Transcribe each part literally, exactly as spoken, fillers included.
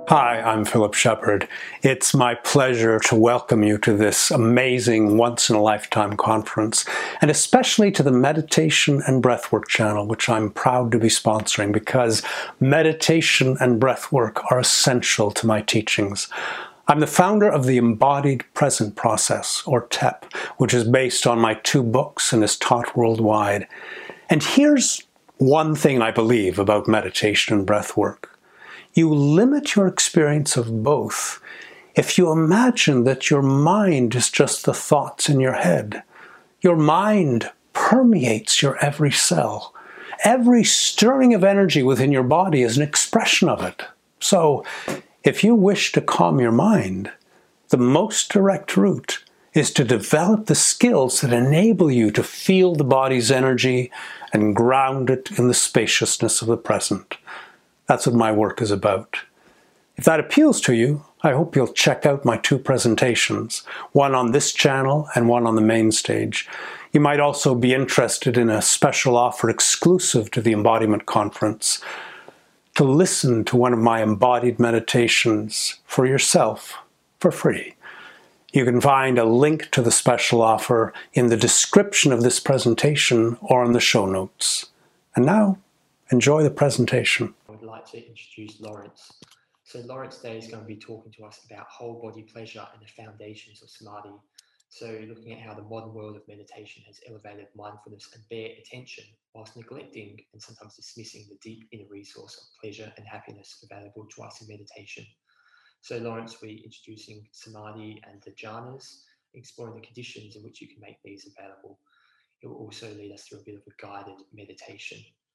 Hi, I'm Philip Shepard. It's my pleasure to welcome you to this amazing once-in-a-lifetime conference, and especially to the Meditation and Breathwork channel, which I'm proud to be sponsoring because meditation and breathwork are essential to my teachings. I'm the founder of the Embodied Present Process, or T E P, which is based on my two books and is taught worldwide. And here's one thing I believe about meditation and breathwork. You limit your experience of both if you imagine that your mind is just the thoughts in your head. Your mind permeates your every cell. Every stirring of energy within your body is an expression of it. So, if you wish to calm your mind, the most direct route is to develop the skills that enable you to feel the body's energy and ground it in the spaciousness of the present. That's what my work is about. If that appeals to you, I hope you'll check out my two presentations, one on this channel and one on the main stage. You might also be interested in a special offer exclusive to the Embodiment Conference, to listen to one of my embodied meditations for yourself for free. You can find a link to the special offer in the description of this presentation or in the show notes. And now, enjoy the presentation. I would like to introduce Lawrence. So Lawrence today is going to be talking to us about whole body pleasure and the foundations of Samadhi. So looking at how the modern world of meditation has elevated mindfulness and bare attention whilst neglecting and sometimes dismissing the deep inner resource of pleasure and happiness available to us in meditation. So Lawrence will be introducing Samadhi and the jhanas, exploring the conditions in which you can make these available. It will also lead us through a bit of a guided meditation.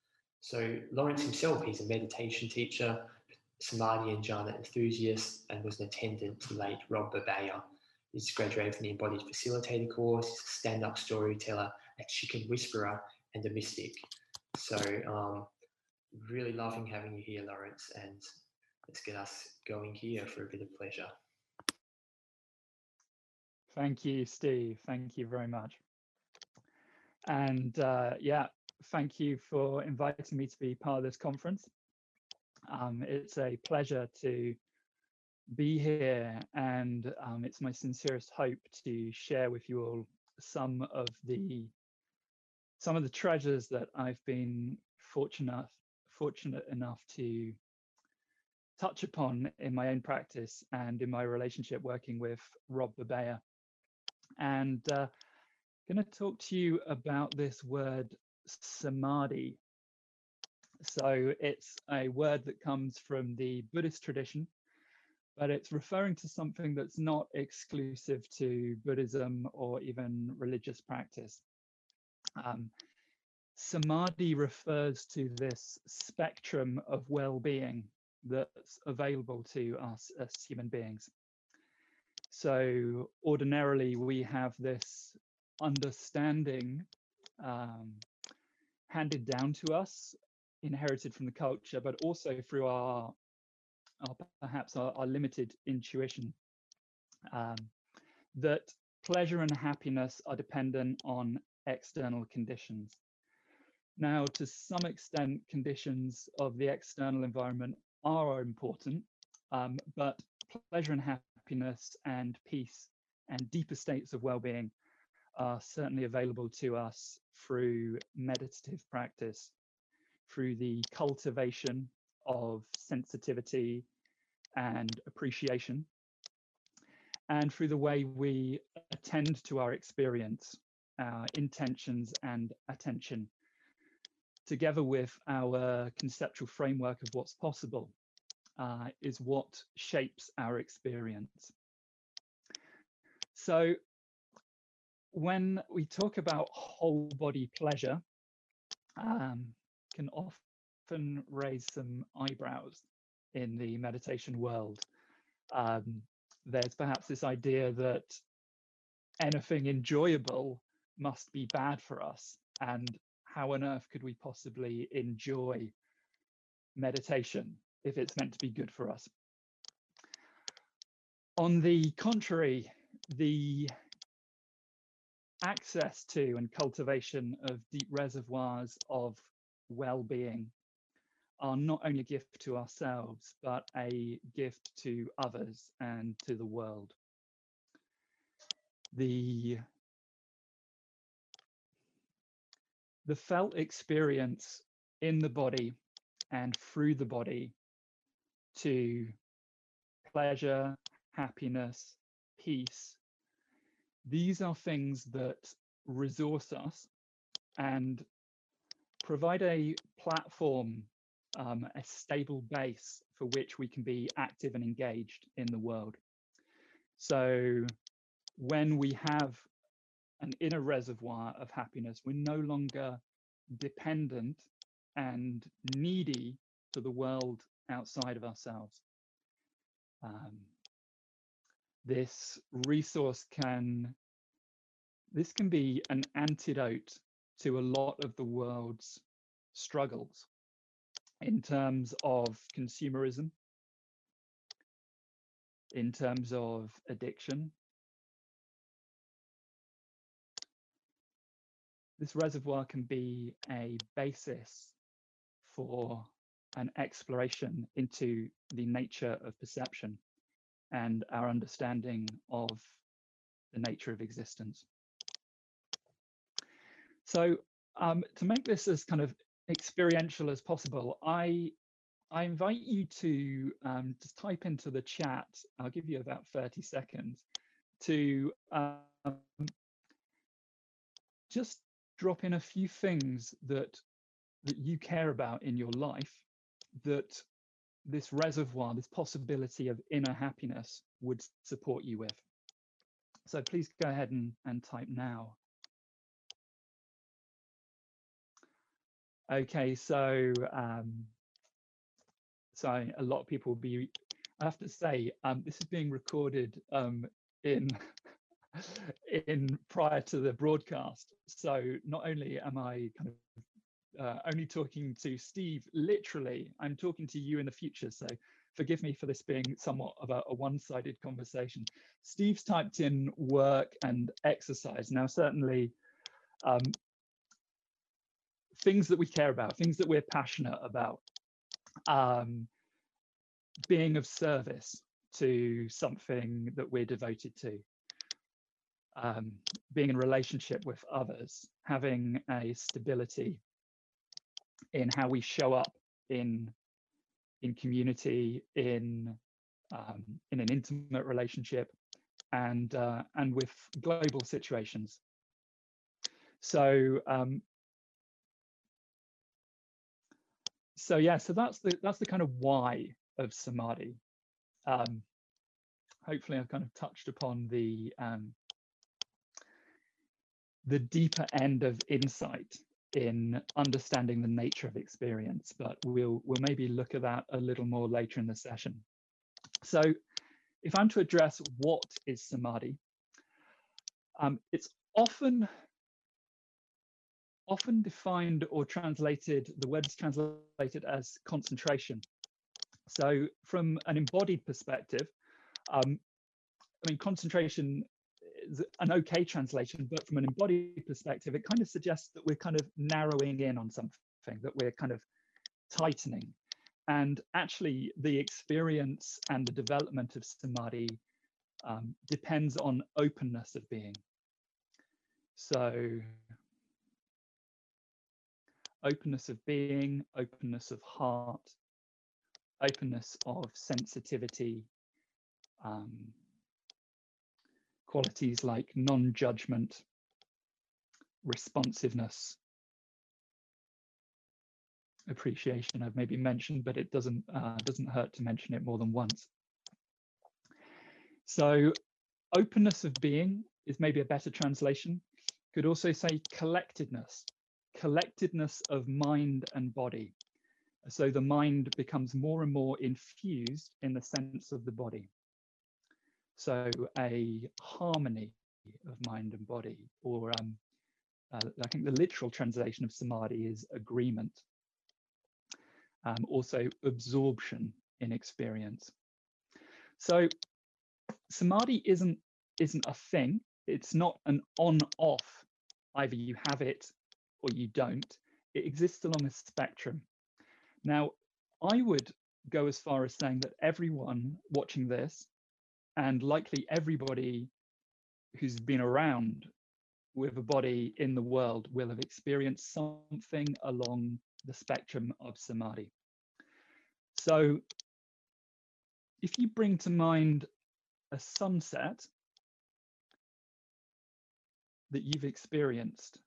So Lawrence himself, he's a meditation teacher, Samadhi and jhana enthusiast, and was an attendant to late Rob Babaya. He's graduated from the Embodied Facilitator course. He's a stand-up storyteller, a chicken whisperer, and a mystic. So um, really loving having you here, Lawrence, and let's get us going here for a bit of pleasure. Thank you, Steve. Thank you very much. And uh, yeah, thank you for inviting me to be part of this conference. Um, it's a pleasure to be here, and um, it's my sincerest hope to share with you all some of the some of the treasures that I've been fortunate fortunate enough to touch upon in my own practice and in my relationship working with Rob Babaya. And uh, I'm going to talk to you about this word samadhi. So it's a word that comes from the Buddhist tradition, but it's referring to something that's not exclusive to Buddhism or even religious practice. Um, samadhi refers to this spectrum of well-being that's available to us as human beings. So ordinarily we have this understanding um, handed down to us, inherited from the culture, but also through our, our perhaps our, our limited intuition, um, that pleasure and happiness are dependent on external conditions. Now, to some extent, conditions of the external environment are important, um, but pleasure and happiness and peace and deeper states of well-being are certainly available to us through meditative practice, through the cultivation of sensitivity and appreciation, and through the way we attend to our experience, our intentions and attention, together with our conceptual framework of what's possible, uh, is what shapes our experience. So when we talk about whole body pleasure, um, can often raise some eyebrows in the meditation world. Um, there's perhaps this idea that anything enjoyable must be bad for us, and how on earth could we possibly enjoy meditation if it's meant to be good for us? On the contrary, the access to and cultivation of deep reservoirs of well-being are not only a gift to ourselves, but a gift to others and to the world. The, the felt experience in the body and through the body to pleasure, happiness, peace, these are things that resource us and provide a platform, um, a stable base for which we can be active and engaged in the world. So when we have an inner reservoir of happiness, we're no longer dependent and needy to the world outside of ourselves. Um, this resource can, this can be an antidote to a lot of the world's struggles in terms of consumerism, in terms of addiction. This reservoir can be a basis for an exploration into the nature of perception and our understanding of the nature of existence. So um, to make this as kind of experiential as possible, I, I invite you to um, just type into the chat, I'll give you about thirty seconds, to um, just drop in a few things that, that you care about in your life, that this reservoir, this possibility of inner happiness would support you with. So please go ahead and, and type now. Okay, so um, so a lot of people will be, I have to say, um, this is being recorded um, in in prior to the broadcast. So not only am I kind of uh, only talking to Steve, literally, I'm talking to you in the future. So forgive me for this being somewhat of a, a one-sided conversation. Steve's typed in work and exercise. Now, certainly, um, things that we care about, things that we're passionate about, um, being of service to something that we're devoted to, um, being in relationship with others, having a stability in how we show up in in community, in um, in an intimate relationship, and uh, and with global situations. So um, so yeah, so that's the that's the kind of why of samadhi. Um, hopefully, I've kind of touched upon the um, the deeper end of insight in understanding the nature of experience, but we'll we'll maybe look at that a little more later in the session. So if I'm to address what is samadhi, um, it's often often defined or translated, the word is translated as concentration. So from an embodied perspective, um, I mean, concentration is an okay translation, but from an embodied perspective, it kind of suggests that we're kind of narrowing in on something, that we're kind of tightening. And actually, the experience and the development of samadhi um, depends on openness of being. So openness of being, openness of heart, openness of sensitivity, um, qualities like non-judgment, responsiveness, appreciation I've maybe mentioned, but it doesn't uh, doesn't hurt to mention it more than once. So openness of being is maybe a better translation. Could also say collectedness, collectedness of mind and body. So the mind becomes more and more infused in the sense of the body. So a harmony of mind and body, or um, uh, I think the literal translation of samadhi is agreement. Um, also absorption in experience. So samadhi isn't isn't a thing. It's not an on-off. Either you have it or you don't. It exists along a spectrum. Now, I would go as far as saying that everyone watching this, and likely everybody who's been around with a body in the world, will have experienced something along the spectrum of samadhi. So if you bring to mind a sunset that you've experienced,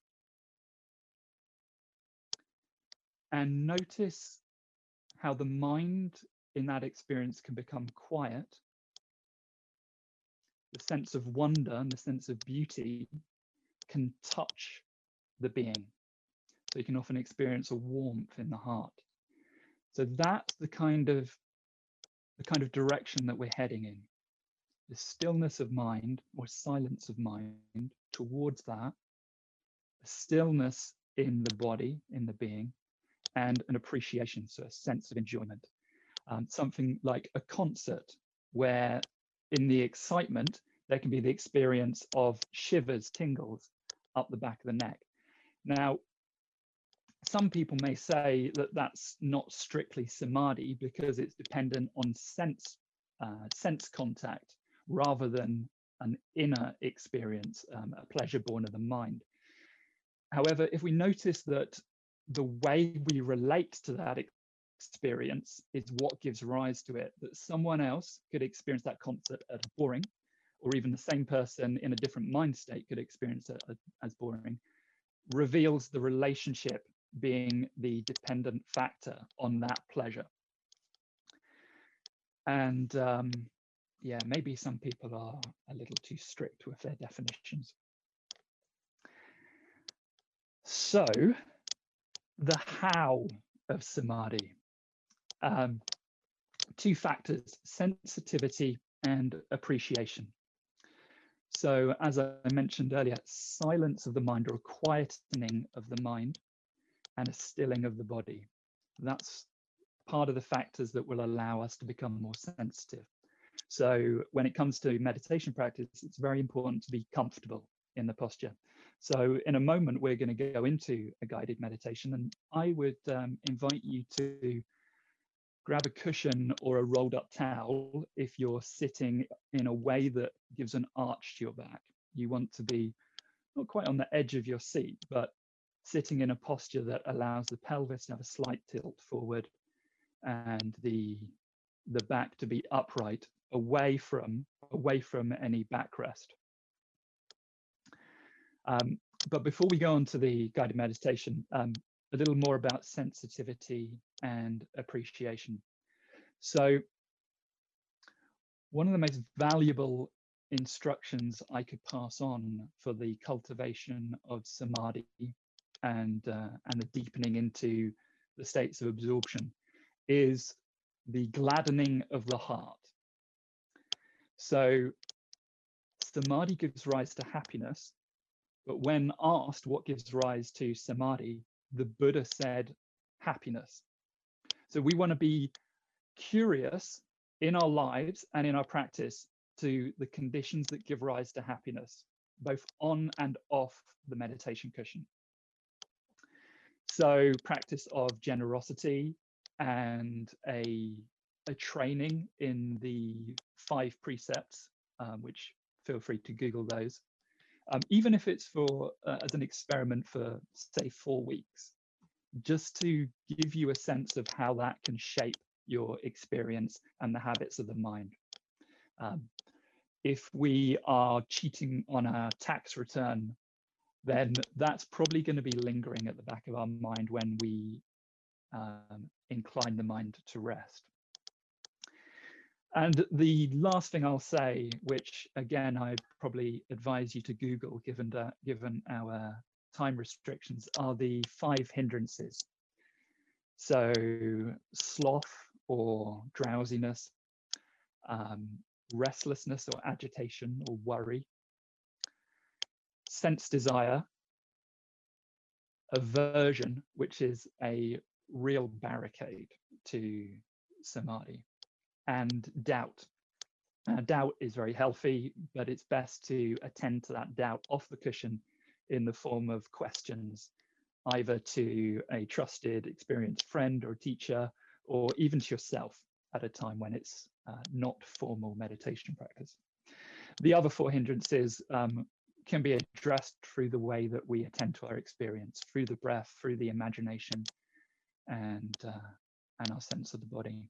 and notice how the mind in that experience can become quiet, the sense of wonder and the sense of beauty can touch the being. So you can often experience a warmth in the heart. So that's the kind of the kind of direction that we're heading in. The stillness of mind, or silence of mind, towards that, a stillness in the body, in the being, and an appreciation, so a sense of enjoyment. Um, something like a concert where in the excitement, there can be the experience of shivers, tingles up the back of the neck. Now, some people may say that that's not strictly samadhi because it's dependent on sense, uh, sense contact rather than an inner experience, um, a pleasure born of the mind. However, if we notice that the way we relate to that experience is what gives rise to it, that someone else could experience that concert as boring, or even the same person in a different mind state could experience it as boring, reveals the relationship being the dependent factor on that pleasure. And um, yeah, maybe some people are a little too strict with their definitions. So, the how of samadhi. Um, two factors, sensitivity and appreciation. So, as I mentioned earlier, silence of the mind, or a quietening of the mind, and a stilling of the body. That's part of the factors that will allow us to become more sensitive. So when it comes to meditation practice, it's very important to be comfortable in the posture. So in a moment, we're going to go into a guided meditation, and I would um, invite you to grab a cushion or a rolled up towel if you're sitting in a way that gives an arch to your back. You want to be not quite on the edge of your seat, but sitting in a posture that allows the pelvis to have a slight tilt forward and the the back to be upright, away from away from any backrest. Um, but before we go on to the guided meditation, um, a little more about sensitivity and appreciation. So one of the most valuable instructions I could pass on for the cultivation of samadhi and uh, and the deepening into the states of absorption is the gladdening of the heart. So samadhi gives rise to happiness, but when asked what gives rise to samadhi, the Buddha said happiness. So we want to be curious in our lives and in our practice to the conditions that give rise to happiness, both on and off the meditation cushion. So practice of generosity and a, a training in the five precepts, um, which feel free to Google those. Um, even if it's for uh, as an experiment for, say, four weeks, just to give you a sense of how that can shape your experience and the habits of the mind. Um, if we are cheating on our tax return, then that's probably going to be lingering at the back of our mind when we um, incline the mind to rest. And the last thing I'll say, which again, I'd probably advise you to Google given, that, given our time restrictions, are the five hindrances. So sloth or drowsiness, um, restlessness or agitation or worry, sense desire, aversion, which is a real barricade to samadhi, and doubt. Uh, doubt is very healthy, but it's best to attend to that doubt off the cushion in the form of questions, either to a trusted, experienced friend or teacher, or even to yourself at a time when it's uh, not formal meditation practice. The other four hindrances um, can be addressed through the way that we attend to our experience, through the breath, through the imagination, and, uh, and our sense of the body.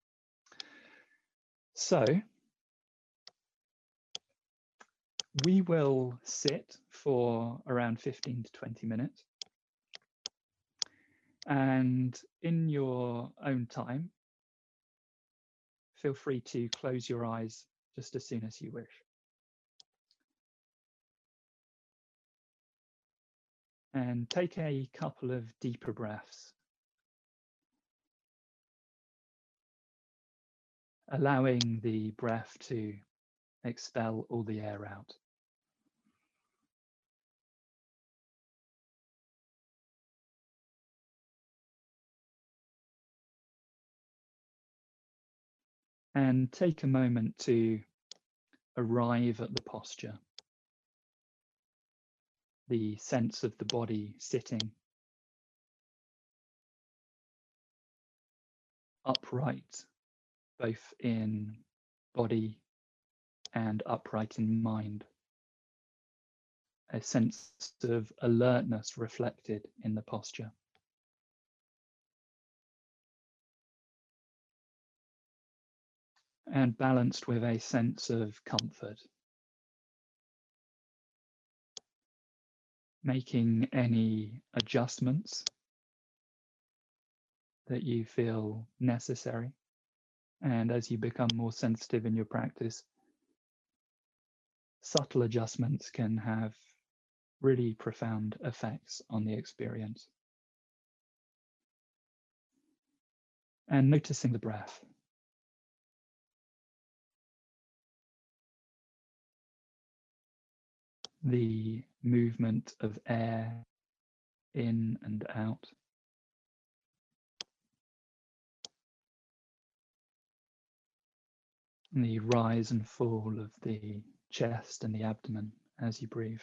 So we will sit for around fifteen to twenty minutes. And in your own time, feel free to close your eyes just as soon as you wish. And take a couple of deeper breaths, allowing the breath to expel all the air out. And take a moment to arrive at the posture, the sense of the body sitting upright, both in body and upright in mind. A sense of alertness reflected in the posture. And balanced with a sense of comfort. Making any adjustments that you feel necessary. And as you become more sensitive in your practice, subtle adjustments can have really profound effects on the experience. And noticing the breath. The movement of air in and out. And the rise and fall of the chest and the abdomen as you breathe.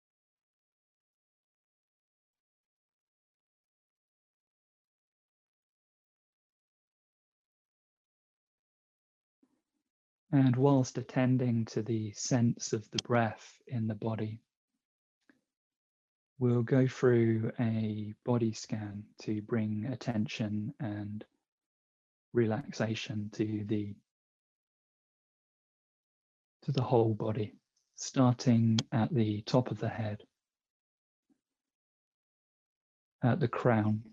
And whilst attending to the sense of the breath in the body, we'll go through a body scan to bring attention and relaxation to the to the whole body, starting at the top of the head, at the crown.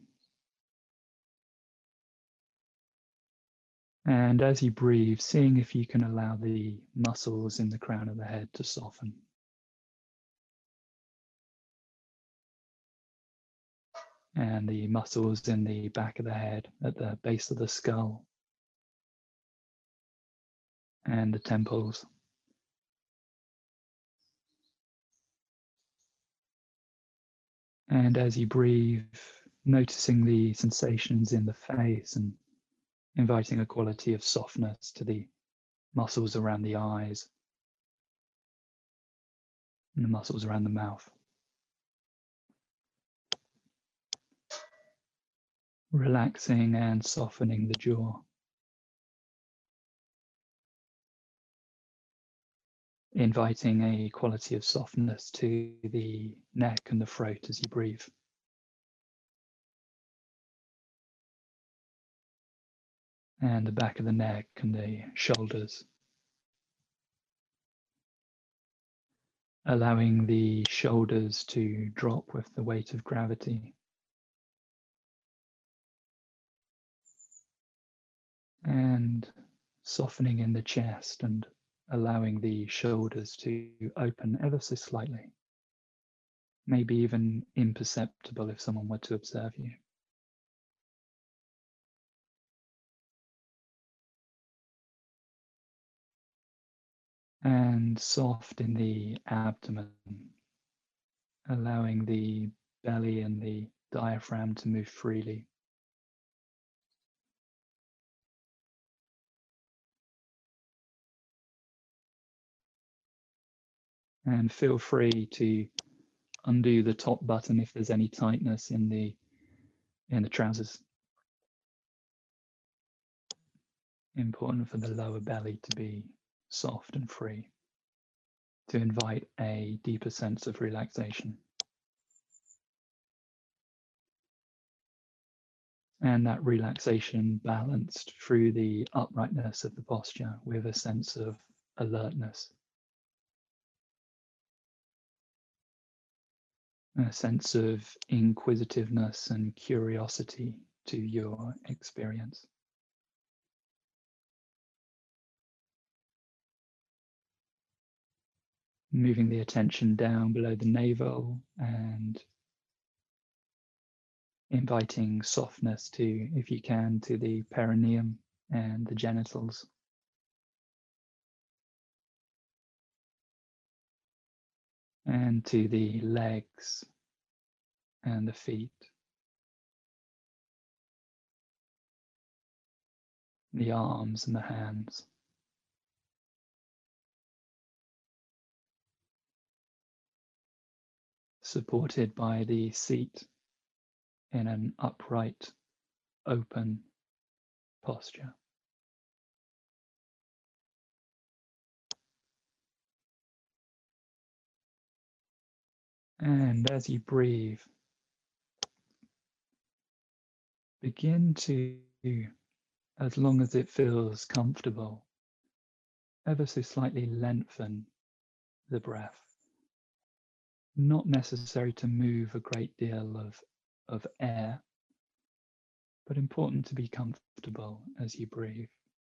And as you breathe, seeing if you can allow the muscles in the crown of the head to soften. And the muscles in the back of the head, at the base of the skull, and the temples. And as you breathe, noticing the sensations in the face and inviting a quality of softness to the muscles around the eyes and the muscles around the mouth. Relaxing and softening the jaw. Inviting a quality of softness to the neck and the throat as you breathe. And the back of the neck and the shoulders. Allowing the shoulders to drop with the weight of gravity. And softening in the chest and allowing the shoulders to open ever so slightly. Maybe even imperceptible if someone were to observe you. And soft in the abdomen, allowing the belly and the diaphragm to move freely. And feel free to undo the top button if there's any tightness in the in the trousers. important for the lower belly to be soft and free, to invite a deeper sense of relaxation. And that relaxation balanced through the uprightness of the posture with a sense of alertness, a sense of inquisitiveness and curiosity to your experience. Moving the attention down below the navel and inviting softness to, if you can, to the perineum and the genitals. And to the legs and the feet. The arms and the hands. Supported by the seat in an upright, open posture. And as you breathe, begin to, as long as it feels comfortable, ever so slightly lengthen the breath. Not necessary to move a great deal of, of air, but important to be comfortable as you breathe.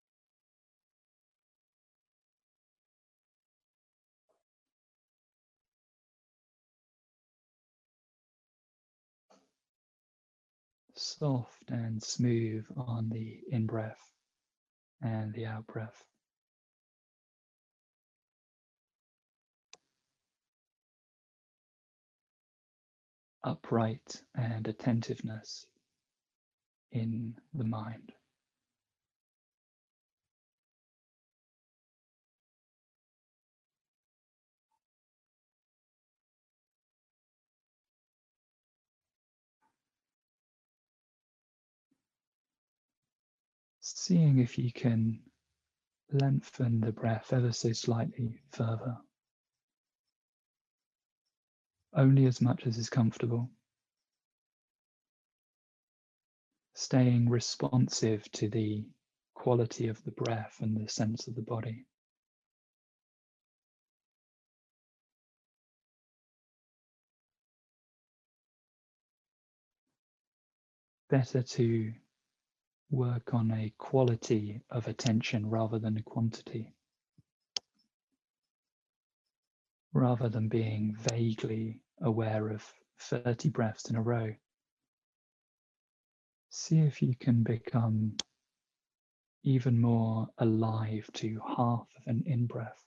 Soft and smooth on the in-breath and the out-breath. Upright and attentiveness in the mind. Seeing if you can lengthen the breath ever so slightly further. Only as much as is comfortable. Staying responsive to the quality of the breath and the sense of the body. Better to work on a quality of attention rather than a quantity. Rather than being vaguely aware of thirty breaths in a row. See if you can become even more alive to half of an in-breath.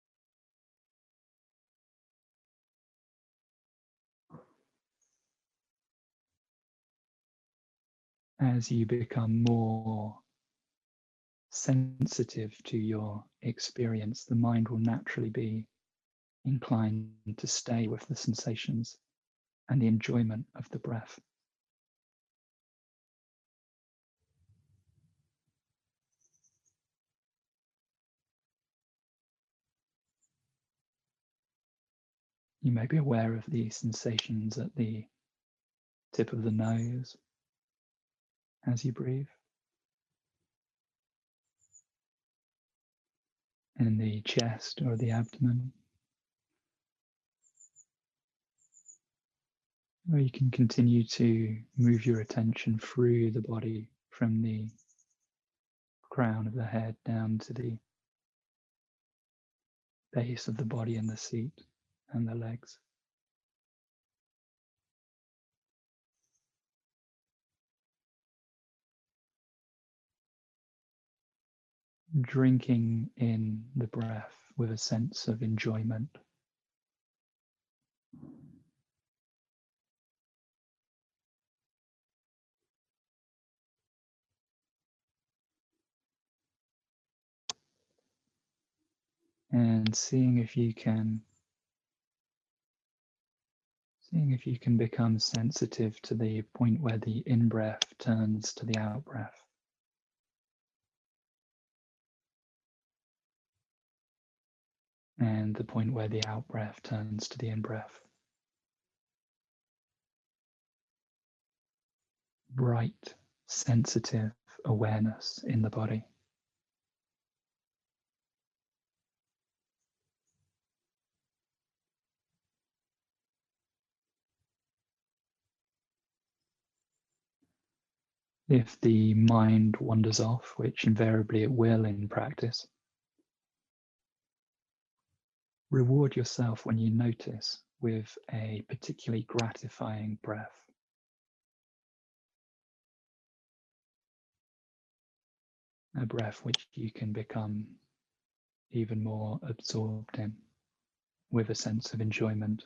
As you become more sensitive to your experience, the mind will naturally be inclined to stay with the sensations and the enjoyment of the breath. You may be aware of the sensations at the tip of the nose as you breathe, in the chest or the abdomen. Or you can continue to move your attention through the body from the crown of the head down to the base of the body and the seat and the legs. Drinking in the breath with a sense of enjoyment. And seeing if you can seeing if you can become sensitive to the point where the in-breath turns to the out-breath. and the point where the out breath turns to the in breath. Bright, sensitive awareness in the body. If the mind wanders off, which invariably it will in practice, reward yourself when you notice with a particularly gratifying breath. A breath which you can become even more absorbed in with a sense of enjoyment.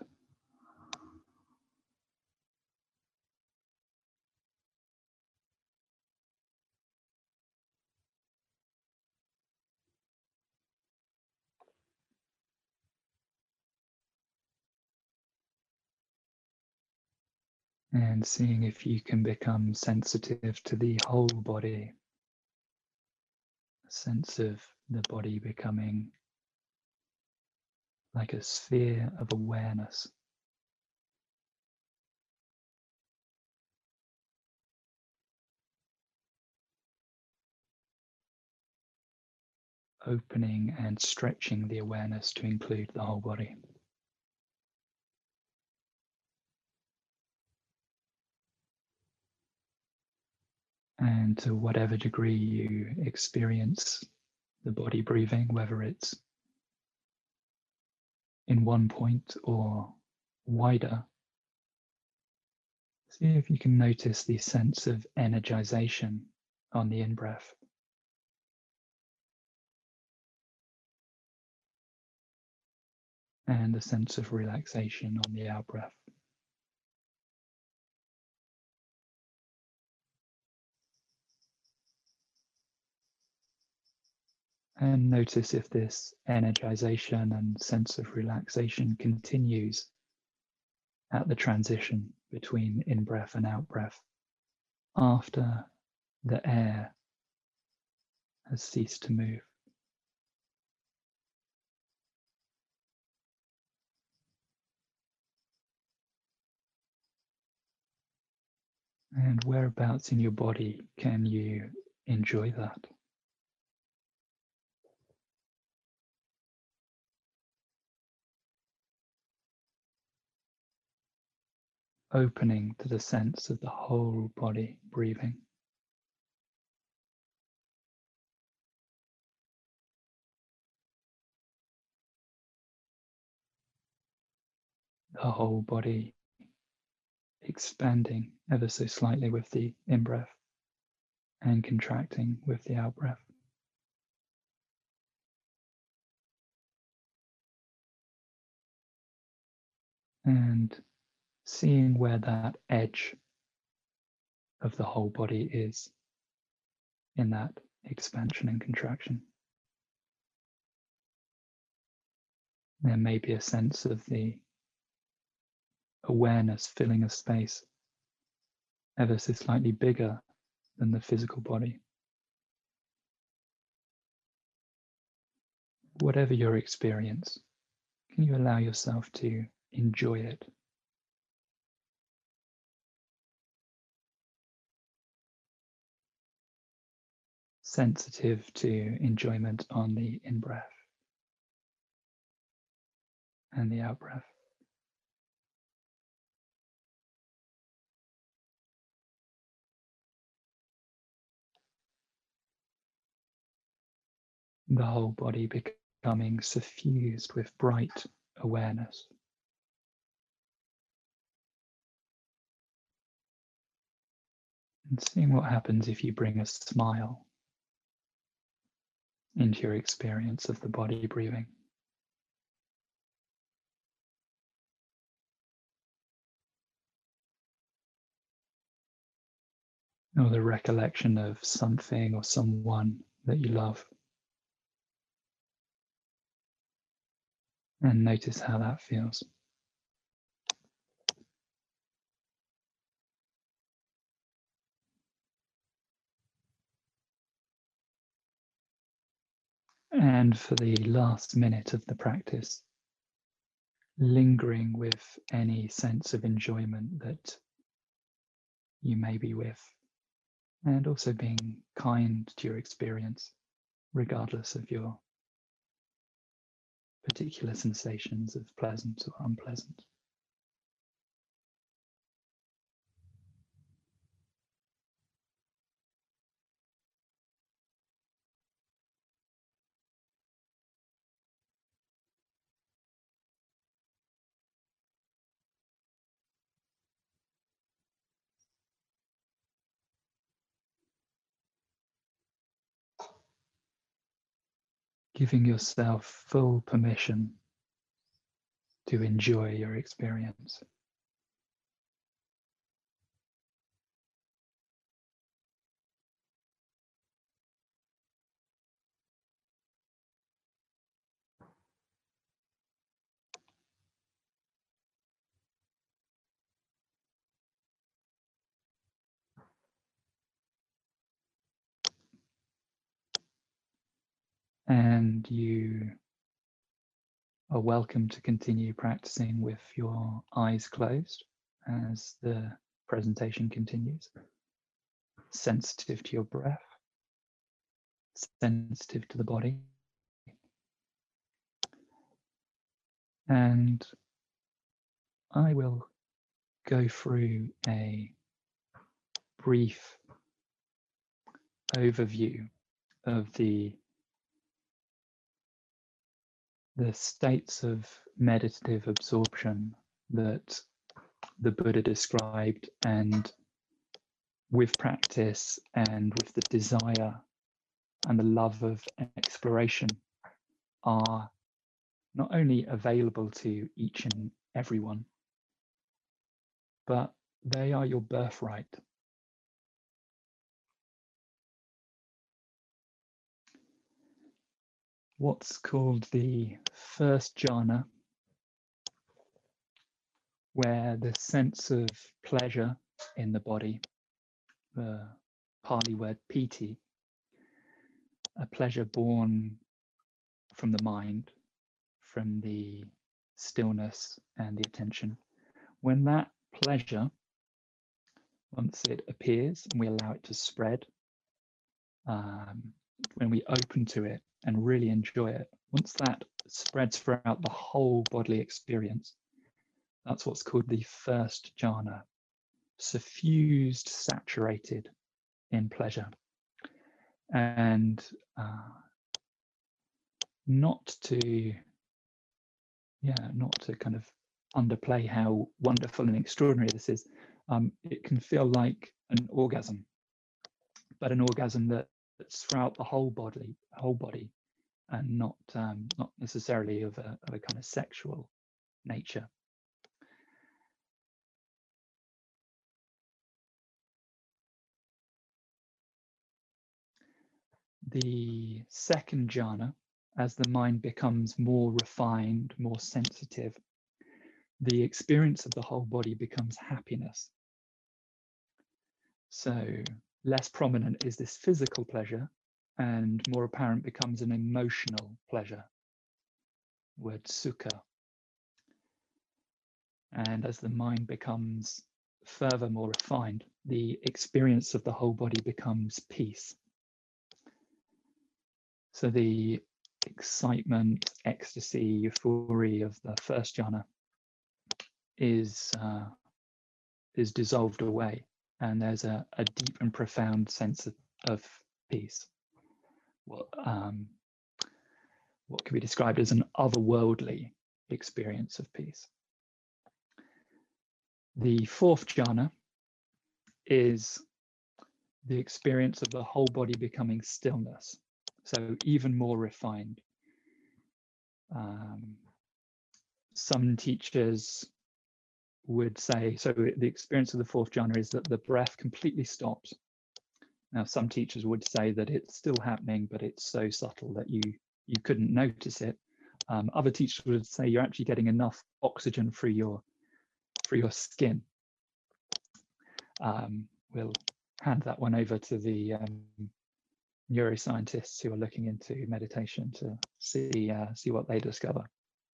And seeing if you can become sensitive to the whole body, a sense of the body becoming like a sphere of awareness. Opening and stretching the awareness to include the whole body. And to whatever degree you experience the body breathing, whether it's in one point or wider, see if you can notice the sense of energization on the in-breath. And a sense of relaxation on the out-breath. And notice if this energization and sense of relaxation continues at the transition between in-breath and out-breath after the air has ceased to move. And whereabouts in your body can you enjoy that? Opening to the sense of the whole body breathing. The whole body expanding ever so slightly with the in-breath and contracting with the out-breath. And seeing where that edge of the whole body is in that expansion and contraction. There may be a sense of the awareness filling a space ever so slightly bigger than the physical body. Whatever your experience, can you allow yourself to enjoy it? Sensitive to enjoyment on the in-breath and the out-breath. The whole body becoming suffused with bright awareness. And seeing what happens if you bring a smile into your experience of the body breathing. Or the recollection of something or someone that you love. And notice how that feels. And for the last minute of the practice, lingering with any sense of enjoyment that you may be with, and also being kind to your experience, regardless of your particular sensations of pleasant or unpleasant. Giving yourself full permission to enjoy your experience. And you are welcome to continue practicing with your eyes closed as the presentation continues. Sensitive to your breath, sensitive to the body. And I will go through a brief overview of the the states of meditative absorption that the Buddha described, and with practice and with the desire and the love of exploration are not only available to each and everyone, but they are your birthright. What's called the first jhana, where the sense of pleasure in the body, the Pali word piti, a pleasure born from the mind, from the stillness and the attention. When that pleasure, once it appears and we allow it to spread, um, when we open to it and really enjoy it, once that spreads throughout the whole bodily experience, that's what's called the first jhana, suffused, saturated in pleasure. And uh, not to, yeah, not to kind of underplay how wonderful and extraordinary this is, um, it can feel like an orgasm, but an orgasm that, that's throughout the whole body, whole body, and not um, not necessarily of a, of a kind of sexual nature. The second jhana, as the mind becomes more refined, more sensitive, the experience of the whole body becomes happiness. So less prominent is this physical pleasure, and more apparent becomes an emotional pleasure, word sukha. And as the mind becomes further more refined, the experience of the whole body becomes peace. So the excitement, ecstasy, euphoria of the first jhana is uh, is dissolved away, and there's a, a deep and profound sense of, of peace. What um, what can be described as an otherworldly experience of peace. The fourth jhana is the experience of the whole body becoming stillness, so even more refined. Um, some teachers would say, so the experience of the fourth jhana is that the breath completely stops. Now, some teachers would say that it's still happening, but it's so subtle that you you couldn't notice it. Um, other teachers would say you're actually getting enough oxygen through your through your skin. Um, we'll hand that one over to the um, neuroscientists who are looking into meditation to see uh, see what they discover.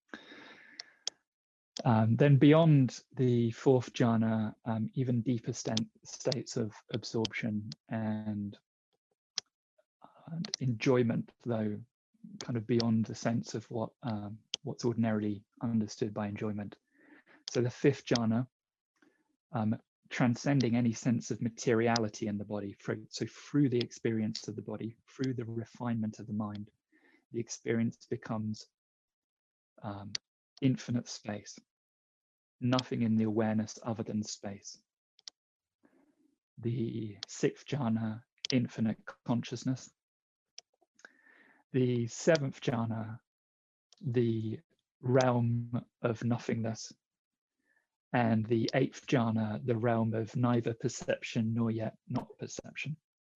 Um, then beyond the fourth jhana, um, even deeper st states of absorption and, and enjoyment, though kind of beyond the sense of what um, what's ordinarily understood by enjoyment. So the fifth jhana, um, transcending any sense of materiality in the body. So through the experience of the body, through the refinement of the mind, the experience becomes um, infinite space, nothing in the awareness other than space. The sixth jhana, infinite consciousness. The seventh jhana, the realm of nothingness. And the eighth jhana, the realm of neither perception nor yet not perception.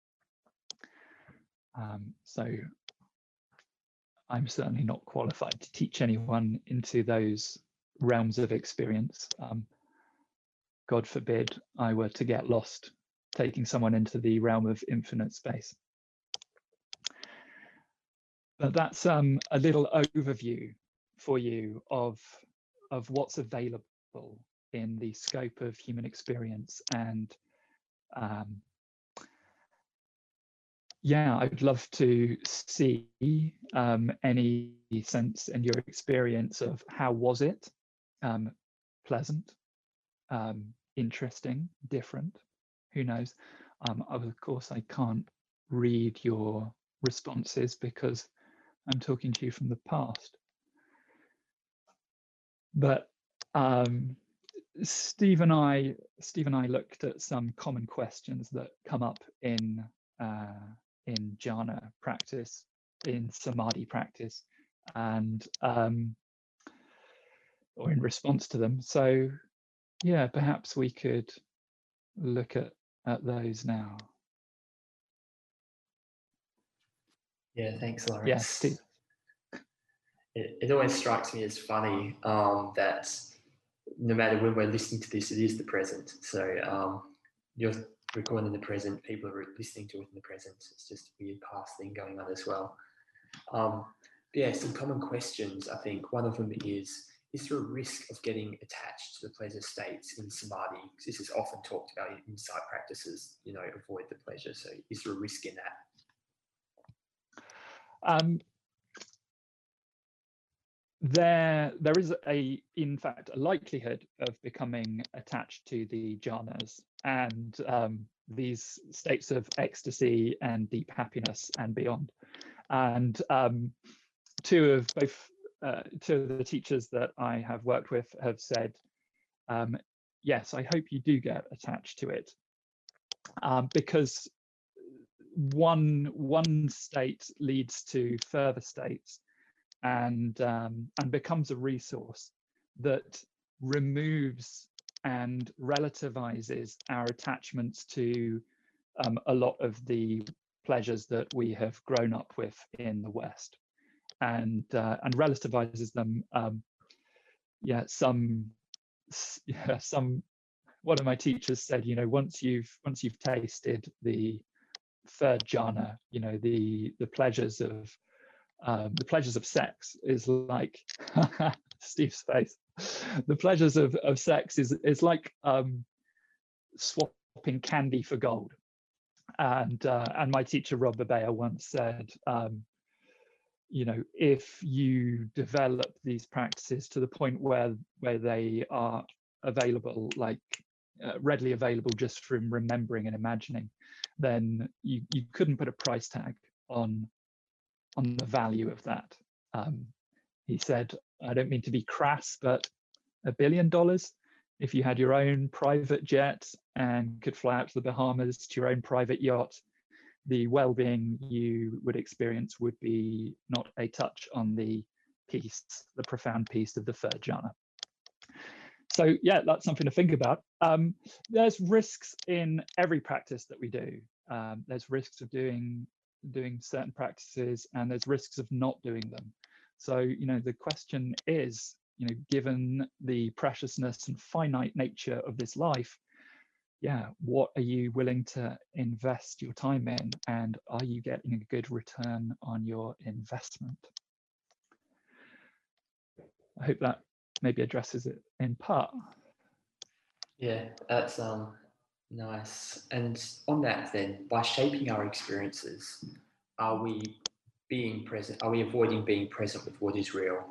Um, so I'm certainly not qualified to teach anyone into those realms of experience. Um, God forbid I were to get lost taking someone into the realm of infinite space. But that's um, a little overview for you of, of what's available in the scope of human experience. And um, yeah, I'd love to see um, any sense in your experience of how was it? Um, pleasant, um, interesting, different, who knows? Um, of course, I can't read your responses because I'm talking to you from the past. But um, Steve and I, Steve and I looked at some common questions that come up in uh, in jhana practice, in samadhi practice, and um, or in response to them. So, yeah, perhaps we could look at at those now. Yeah, thanks, Lawrence. Yeah, Steve. It, it always strikes me as funny um, that no matter when we're listening to this, it is the present. So um, you're recording in the present, people are listening to it in the present. It's just a weird past thing going on as well. Um, yeah, some common questions, I think. One of them is, is there a risk of getting attached to the pleasure states in samadhi? Because this is often talked about in insight practices, you know, avoid the pleasure. So is there a risk in that? Um, There, there is a, in fact, a likelihood of becoming attached to the jhanas and um, these states of ecstasy and deep happiness and beyond. And um, two of both, uh, two of the teachers that I have worked with have said, um, yes, I hope you do get attached to it, um, because one one state leads to further states. And um, and becomes a resource that removes and relativizes our attachments to um, a lot of the pleasures that we have grown up with in the West, and uh, and relativizes them. Um, yeah, some yeah, some. One of my teachers said, you know, once you've once you've tasted the third jhana, you know, the the pleasures of Um, the pleasures of sex is like Steve's face. The pleasures of, of sex is is like um, swapping candy for gold. And uh, and my teacher Rob Babea once said, um, you know, if you develop these practices to the point where where they are available, like uh, readily available just from remembering and imagining, then you you couldn't put a price tag on on the value of that. Um, he said, I don't mean to be crass, but a billion dollars, if you had your own private jet and could fly out to the Bahamas to your own private yacht, the well-being you would experience would be not a touch on the peace, the profound peace of the third jhana. So yeah, that's something to think about. Um, there's risks in every practice that we do. Um, there's risks of doing doing certain practices, and there's risks of not doing them. So, you know, the question is, you know, given the preciousness and finite nature of this life, yeah, what are you willing to invest your time in, and are you getting a good return on your investment? I hope that maybe addresses it in part. Yeah, that's um nice. And on that then, by shaping our experiences, are we being present? Are we avoiding being present with what is real?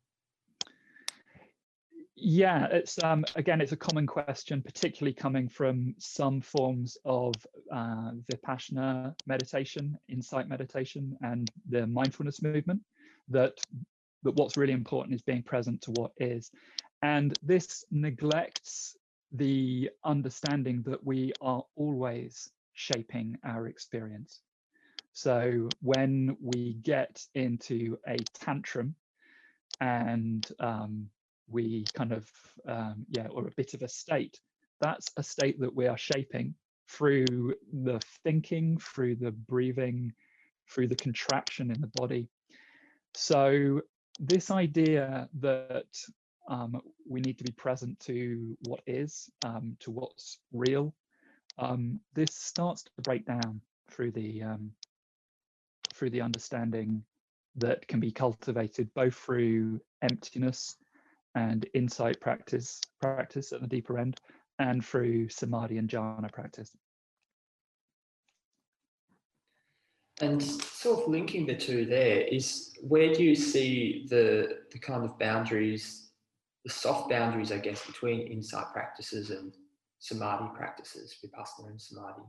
Yeah, it's um, again, it's a common question, particularly coming from some forms of uh, Vipassana meditation, insight meditation, and the mindfulness movement. That that what's really important is being present to what is, and this neglects the understanding that we are always shaping our experience. So when we get into a tantrum and um, we kind of, um, yeah, or a bit of a state, that's a state that we are shaping through the thinking, through the breathing, through the contraction in the body. So this idea that um, we need to be present to what is, um, to what's real, um, this starts to break down through the um, through the understanding that can be cultivated both through emptiness and insight practice practice at the deeper end, and through samadhi and jhana practice. And sort of linking the two there is, where do you see the the kind of boundaries, the soft boundaries, I guess, between insight practices and samadhi practices, vipassana and samadhi?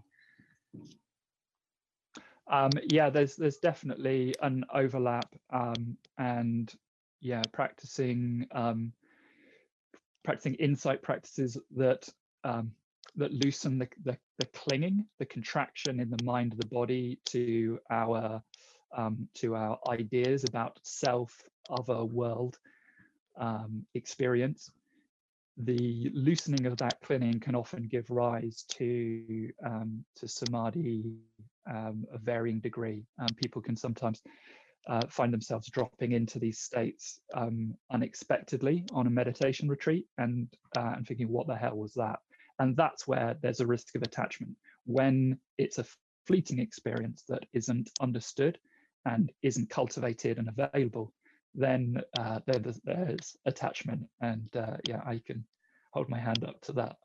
Um, yeah, there's there's definitely an overlap, um, and yeah, practicing um, practicing insight practices that um, that loosen the, the the clinging, the contraction in the mind of the body to our um, to our ideas about self, other, world um, experience. The loosening of that clinging can often give rise to um, to samadhi um, of varying degree. Um, people can sometimes uh, find themselves dropping into these states um, unexpectedly on a meditation retreat, and uh, and thinking, "What the hell was that?" And that's where there's a risk of attachment when it's a fleeting experience that isn't understood and isn't cultivated and available. Then uh, there's, there's attachment, and uh, yeah, I can hold my hand up to that.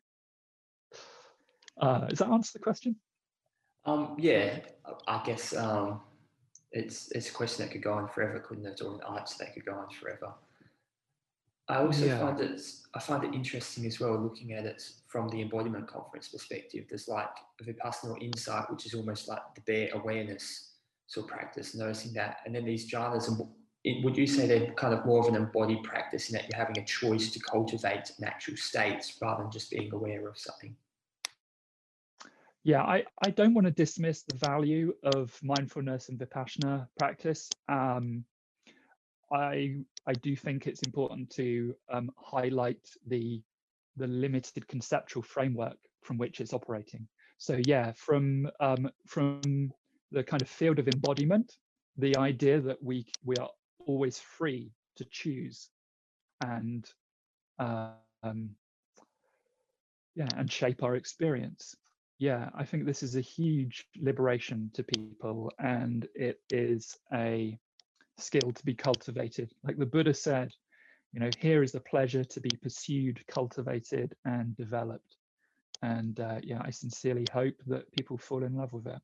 Uh, does that answer the question? Um, yeah, I guess um, it's it's a question that could go on forever, couldn't it? Or an answer that could go on forever. I also Yeah. find it I find it interesting as well, looking at it from the embodiment conference perspective. There's like a vipassana insight, which is almost like the bare awareness sort of practice, noticing that, and then these jhanas. And would you say they're kind of more of an embodied practice in that you're having a choice to cultivate natural states rather than just being aware of something? Yeah, I, I don't want to dismiss the value of mindfulness and Vipassana practice. Um, I I do think it's important to um, highlight the the limited conceptual framework from which it's operating. So yeah, from um, from the kind of field of embodiment, the idea that we we are always free to choose and uh, um, yeah, and shape our experience. Yeah, I think this is a huge liberation to people, and it is a skill to be cultivated. Like the Buddha said, you know, here is the pleasure to be pursued, cultivated, and developed. And uh, yeah, I sincerely hope that people fall in love with it.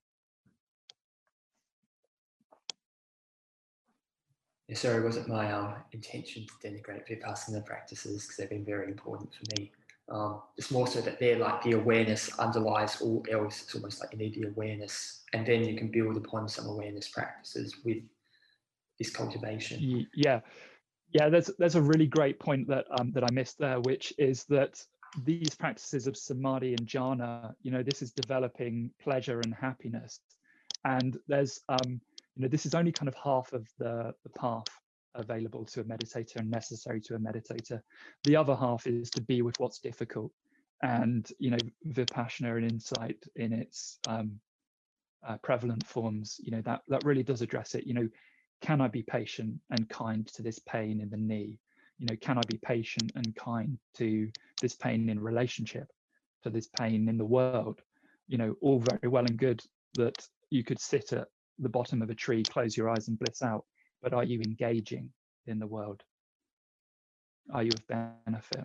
Yeah, sorry, it wasn't my um, intention to denigrate Vipassana practices, because they've been very important for me. Um, it's more so that they're like the awareness underlies all else. It's almost like you need the awareness, and then you can build upon some awareness practices with this cultivation. Yeah, yeah. There's there's a really great point that um, that I missed there, which is that these practices of samadhi and jhana, you know, this is developing pleasure and happiness, and there's um, you know, this is only kind of half of the the path available to a meditator and necessary to a meditator. The other half is to be with what's difficult, and you know, vipassana and insight in its um, uh, prevalent forms, you know, that that really does address it. You know, can I be patient and kind to this pain in the knee? You know, can I be patient and kind to this pain in relationship? to this pain in the world. You know, all very well and good that you could sit at the bottom of a tree, close your eyes and bliss out, but are you engaging in the world? Are you of benefit?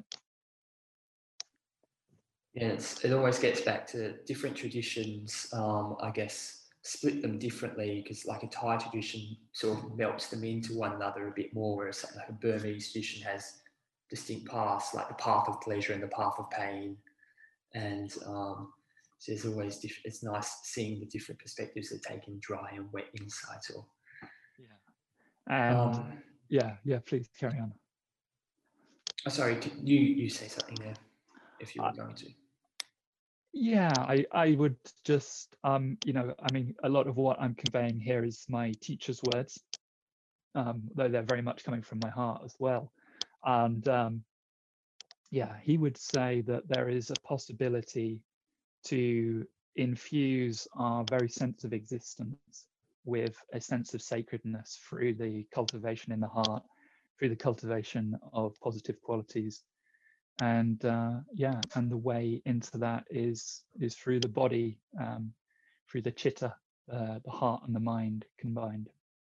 Yeah, it's, it always gets back to different traditions, um, I guess, split them differently, because like a Thai tradition sort of melts them into one another a bit more, whereas something like a Burmese tradition has distinct paths, like the path of pleasure and the path of pain. And um, so there's always, diff- it's nice seeing the different perspectives that take in dry and wet insights. Or, yeah. And um, yeah, yeah, please carry on. Oh, sorry, you, you say something there, if you were Uh, going to. Yeah, I, I would just, um, you know, I mean, a lot of what I'm conveying here is my teacher's words, um, though they're very much coming from my heart as well. And um, yeah, he would say that there is a possibility to infuse our very sense of existence with a sense of sacredness through the cultivation in the heart, through the cultivation of positive qualities. And uh, yeah, and the way into that is is through the body, um, through the chitta, uh, the heart and the mind combined.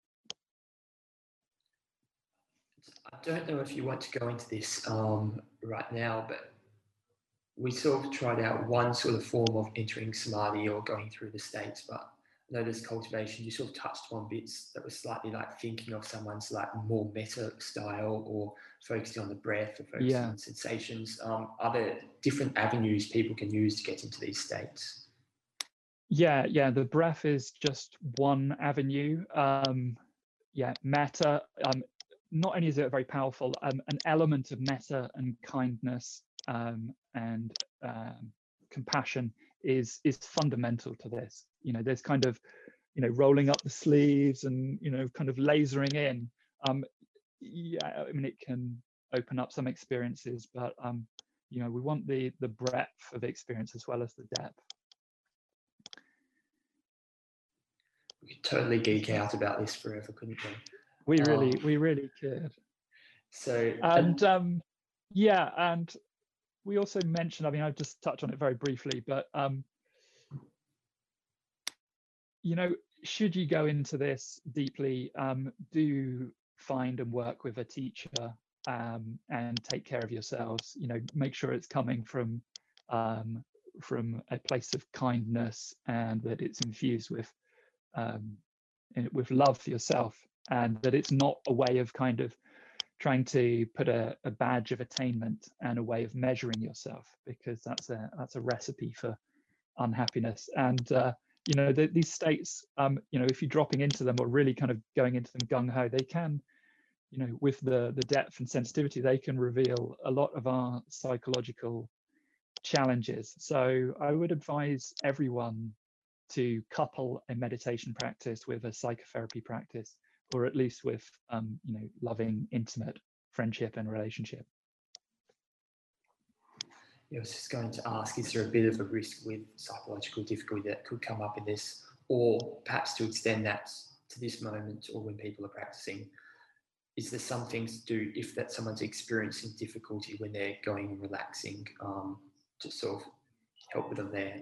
I don't know if you want to go into this um, right now, but we sort of tried out one sort of form of entering samadhi or going through the states, but I know there's cultivation. You sort of touched on bits that was slightly like thinking of someone's like more meta style, or focusing on the breath, or focusing Yeah. on sensations. Um, are there different avenues people can use to get into these states? Yeah, yeah. The breath is just one avenue. Um, yeah, metta. Um, not only is it very powerful, um, an element of metta and kindness um, and um, compassion is is fundamental to this. You know, there's kind of, you know, rolling up the sleeves and, you know, kind of lasering in. Um, yeah, I mean, it can open up some experiences, but um, you know, we want the the breadth of experience as well as the depth. We could totally geek out about this forever, couldn't we? We really, um, we really could. So, and um, yeah, and we also mentioned, I mean, I've just touched on it very briefly, but um, you know, should you go into this deeply, um, do find and work with a teacher um, and take care of yourselves. You know, make sure it's coming from um, from a place of kindness, and that it's infused with um, with love for yourself, and that it's not a way of kind of trying to put a, a badge of attainment and a way of measuring yourself, because that's a that's a recipe for unhappiness. And uh, you know, the, these states, um, you know, if you're dropping into them or really kind of going into them gung-ho, they can, you know, with the the depth and sensitivity, they can reveal a lot of our psychological challenges. So I would advise everyone to couple a meditation practice with a psychotherapy practice, or at least with um, you know, loving, intimate friendship and relationship. I was just going to ask, is there a bit of a risk with psychological difficulty that could come up in this, or perhaps to extend that to this moment, or when people are practicing, is there some things to do if that someone's experiencing difficulty when they're going and relaxing, um, to sort of help with them there?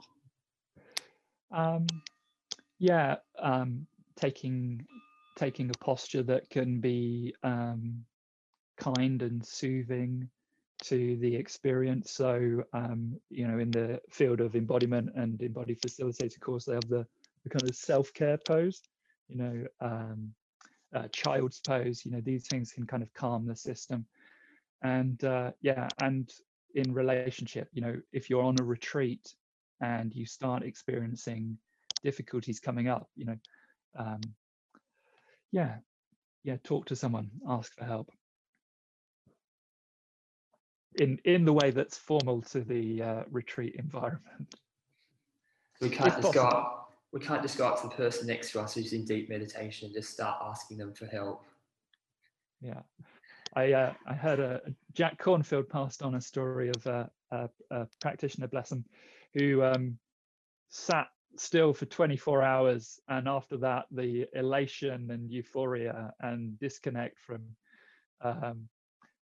Um, yeah, um, taking taking a posture that can be um, kind and soothing to the experience. So, um, you know, in the field of embodiment and embodied facilitator course, they have the, the kind of self-care pose, you know, um, uh, child's pose. You know, these things can kind of calm the system. And uh, yeah, and in relationship, you know, if you're on a retreat and you start experiencing difficulties coming up, you know, um, yeah, yeah, talk to someone, ask for help. in in the way that's formal to the uh, retreat environment. We can't just go up, we can't just go up to the person next to us who's in deep meditation and just start asking them for help. Yeah, I uh, I heard a Jack Cornfield passed on a story of a, a, a practitioner, bless him, who um, sat still for twenty-four hours, and after that, the elation and euphoria and disconnect from um,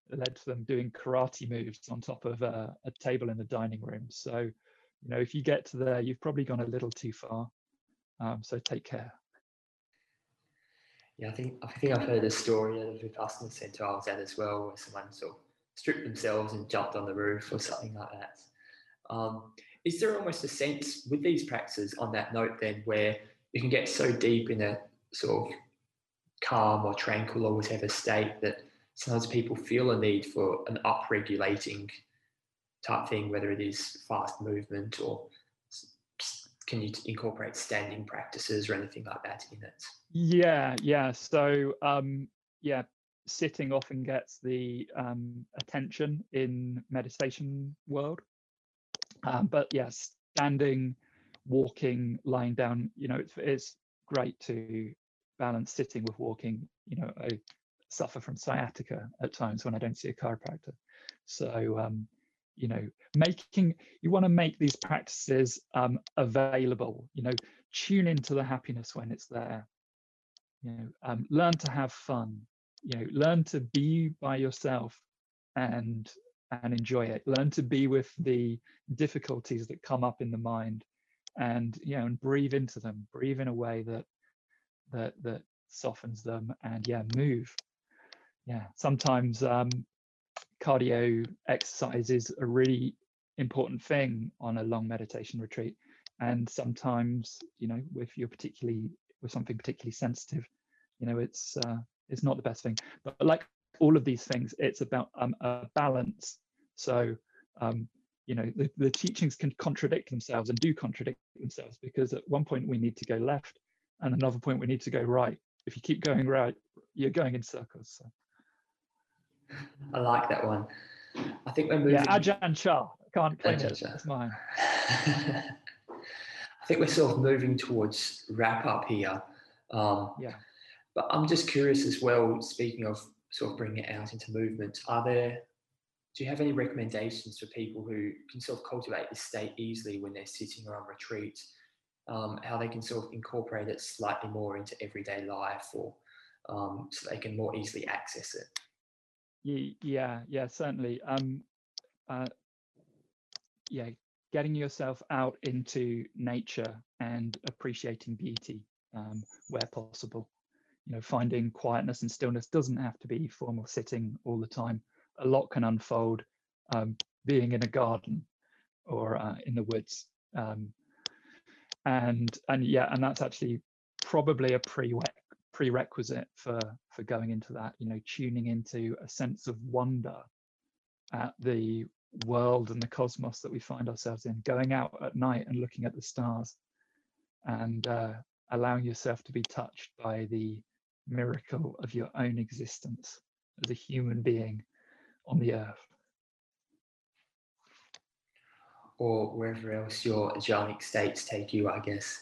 led to them doing karate moves on top of a, a table in the dining room. So, you know, if you get to there, you've probably gone a little too far. Um, so take care. Yeah, I think I think I've heard a story at a Vipassana centre I was at as well, where someone sort of stripped themselves and jumped on the roof or something like that. Um, is there almost a sense with these practices on that note then where you can get so deep in a sort of calm or tranquil or whatever state that sometimes people feel a need for an up-regulating type thing, whether it is fast movement or can you incorporate standing practices or anything like that in it? Yeah, yeah. So, um, yeah, sitting often gets the um, attention in meditation world. Um, but yes, standing, walking, lying down, you know, it's, it's great to balance sitting with walking. You know, I suffer from sciatica at times when I don't see a chiropractor. So, um, you know, making, you want to make these practices um, available, you know, tune into the happiness when it's there. You know, um, learn to have fun, you know, learn to be by yourself and and enjoy it. Learn to be with the difficulties that come up in the mind, and you know, and breathe into them. Breathe in a way that that that softens them, and yeah, move. Yeah, sometimes um, cardio exercise is a really important thing on a long meditation retreat, and sometimes, you know, if you're particularly with something particularly sensitive, you know, it's uh, it's not the best thing. But like all of these things, it's about um, a balance. So, um, you know, the, the teachings can contradict themselves and do contradict themselves, because at one point we need to go left and another point we need to go right. If you keep going right, you're going in circles. So. I like that one. I think we're moving. Yeah, Ajahn Chah. I can't claim Ajahn it. Chah. It's mine. I think we're sort of moving towards wrap up here. Um, yeah. But I'm just curious as well, speaking of sort of bringing it out into movement, are there, do you have any recommendations for people who can sort of cultivate this state easily when they're sitting or on retreat, um, how they can sort of incorporate it slightly more into everyday life, or um, so they can more easily access it? Yeah, yeah, certainly. Um, uh, yeah, getting yourself out into nature and appreciating beauty um, where possible. You know, finding quietness and stillness doesn't have to be formal sitting all the time. A lot can unfold um, being in a garden or uh, in the woods. Um, and and yeah, and that's actually probably a pre prerequisite for for going into that. You know, tuning into a sense of wonder at the world and the cosmos that we find ourselves in, going out at night and looking at the stars, and uh, allowing yourself to be touched by the miracle of your own existence as a human being on the earth. Or wherever else your angelic states take you, I guess.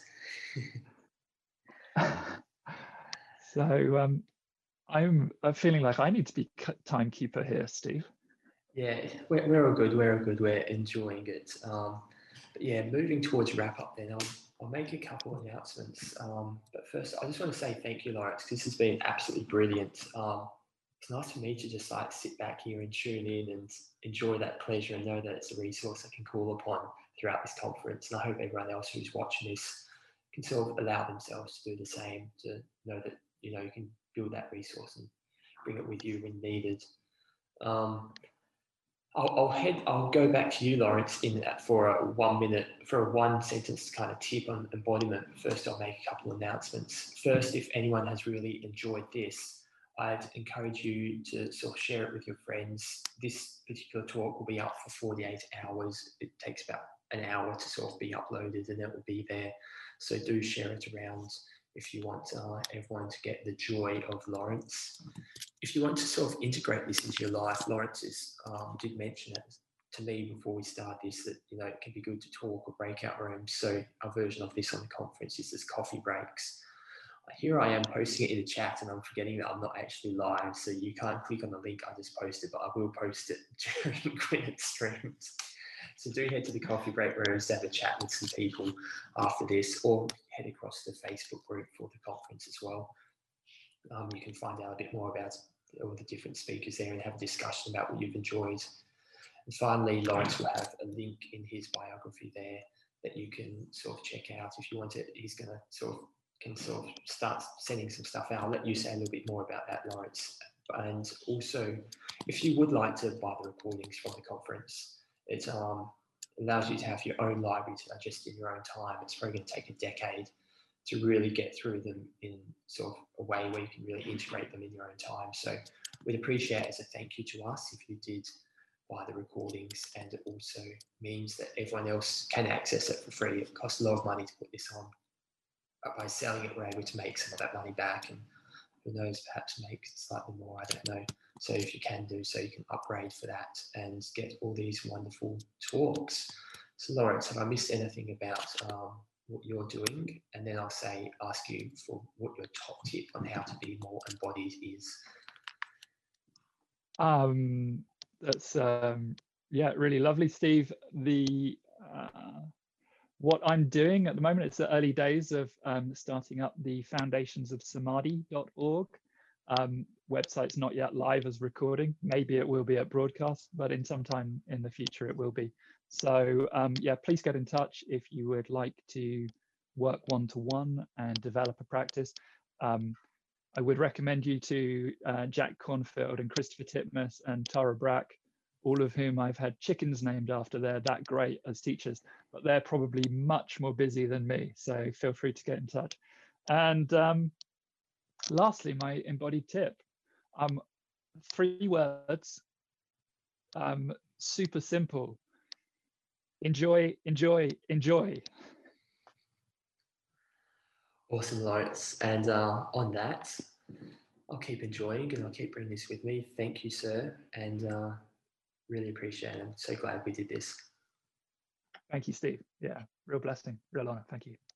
So um, I'm, I'm feeling like I need to be timekeeper here, Steve. Yeah, we're, we're all good. We're all good. We're enjoying it. Um, but yeah, moving towards wrap up then, I'll, I'll make a couple of announcements. Um, but first, I just want to say thank you, Lawrence, because this has been absolutely brilliant. Um, it's nice for me to just like sit back here and tune in and enjoy that pleasure and know that it's a resource I can call upon throughout this conference. And I hope everyone else who's watching this can sort of allow themselves to do the same, to know that, you know, you can build that resource and bring it with you when needed. Um, I'll, I'll head. I'll go back to you, Lawrence, in that for a one minute, for a one sentence kind of tip on embodiment. First, I'll make a couple of announcements. First, if anyone has really enjoyed this, I'd encourage you to sort of share it with your friends. This particular talk will be up for forty-eight hours. It takes about an hour to sort of be uploaded, and it will be there. So do share it around if you want uh, everyone to get the joy of Lawrence. If you want to sort of integrate this into your life, Lawrence is, um, did mention it to me before we start this, that, you know, it can be good to talk or breakout rooms. So our version of this on the conference is this coffee breaks. Here I am posting it in the chat and I'm forgetting that I'm not actually live. So you can't click on the link I just posted, but I will post it during Gwyneth streams. So do head to the coffee break rooms to have a chat with some people after this, or head across to the Facebook group for the conference as well. Um, you can find out a bit more about all the different speakers there and have a discussion about what you've enjoyed. And finally, Lawrence will have a link in his biography there that you can sort of check out if you want it. He's going to sort of can sort of start sending some stuff out. I'll let you say a little bit more about that, Lawrence. And also, if you would like to buy the recordings from the conference, it um, allows you to have your own library to digest in your own time. It's probably going to take a decade to really get through them in sort of a way where you can really integrate them in your own time. So we'd appreciate it as a thank you to us if you did buy the recordings, and it also means that everyone else can access it for free. It costs a lot of money to put this on, but by selling it, we're able to make some of that money back, and who knows, perhaps make slightly more, I don't know. So if you can do so, you can upgrade for that and get all these wonderful talks. So Lawrence, have I missed anything about um, what you're doing? And then I'll say, ask you for what your top tip on how to be more embodied is. Um, that's, um, yeah, really lovely, Steve. The uh, what I'm doing at the moment, it's the early days of um, starting up the foundations of samadhi dot org. Um, website's not yet live as recording. Maybe it will be at broadcast, but in some time in the future it will be. So um, yeah, please get in touch if you would like to work one-to-one and develop a practice. Um, I would recommend you to uh, Jack Cornfield and Christopher Titmuss and Tara Brack, all of whom I've had chickens named after. They're that great as teachers, but they're probably much more busy than me. So feel free to get in touch. And um, lastly, my embodied tip, um, three words, um, super simple. Enjoy, enjoy, enjoy. Awesome, Lawrence. And uh, on that, I'll keep enjoying and I'll keep bringing this with me. Thank you, sir. And uh, really appreciate it. I'm so glad we did this. Thank you, Steve. Yeah, real blessing, real honor. Thank you.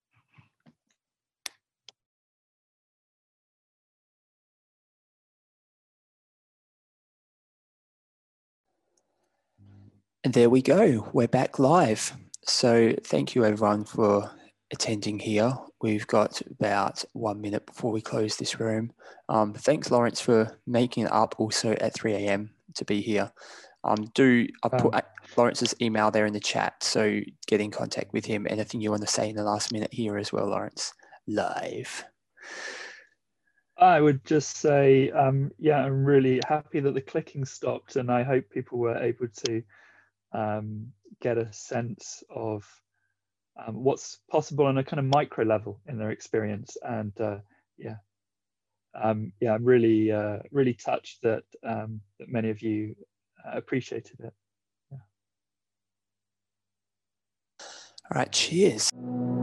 And there we go. We're back live. So thank you everyone for attending here. We've got about one minute before we close this room. Um, thanks, Lawrence, for making it up also at three A M to be here. Um, do I put um, Lawrence's email there in the chat, so get in contact with him. Anything you want to say in the last minute here as well, Lawrence? Live. I would just say, um, yeah, I'm really happy that the clicking stopped, and I hope people were able to um, get a sense of um, what's possible on a kind of micro level in their experience. And uh, yeah, um, yeah, I'm really, uh, really touched that um, that many of you uh, appreciated it. Yeah. All right, cheers.